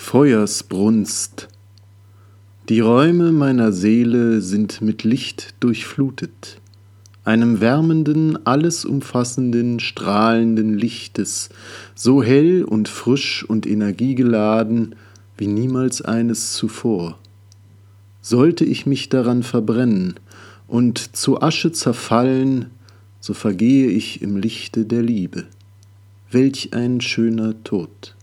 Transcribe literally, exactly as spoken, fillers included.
Feuersbrunst. Die Räume meiner Seele sind mit Licht durchflutet, einem wärmenden, alles umfassenden, strahlenden Lichtes, so hell und frisch und energiegeladen wie niemals eines zuvor. Sollte ich mich daran verbrennen und zu Asche zerfallen, so vergehe ich im Lichte der Liebe. Welch ein schöner Tod!